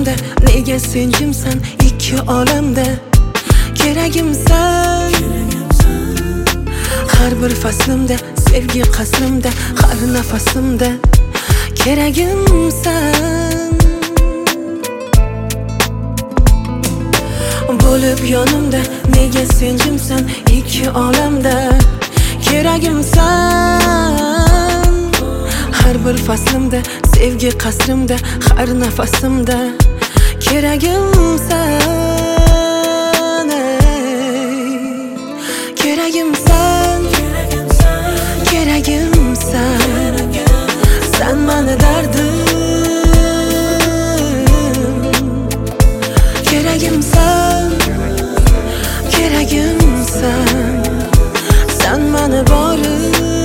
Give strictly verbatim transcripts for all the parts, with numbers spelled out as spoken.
yonimda, nega sen jimsan ikki olamda. Keragimsan har bir faslimda, sevgi qasrimda, har nafasimda. Keragimsan bo'lib yonimda, nega sen jimsan ikki olamda. Keragimsan har bir faslimda, sevgi qasrimda, har nafasimda. Keragimsan, keragimsan, keragimsan, sen mani dardim. Keragimsan, keragimsan, sen mani borim.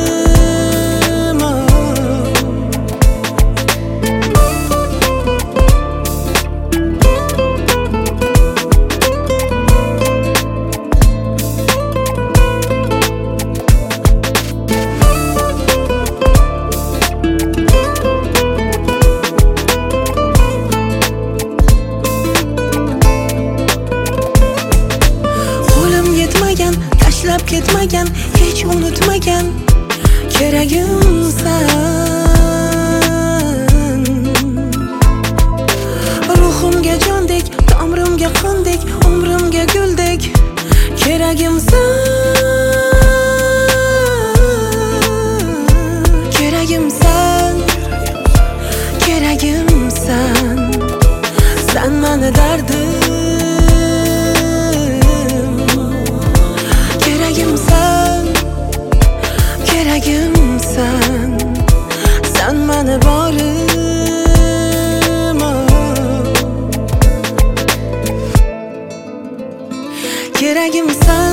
Tashlab ketmagan, hech unutmagan. Keragimsan ruhimga jondek, tomrimga qondek, umrimga guldek. Keragimsan, keragimsan, keragimsan, sen mani dardim. Keragimsan, keragimsan, sen mani borim. Keragimsan.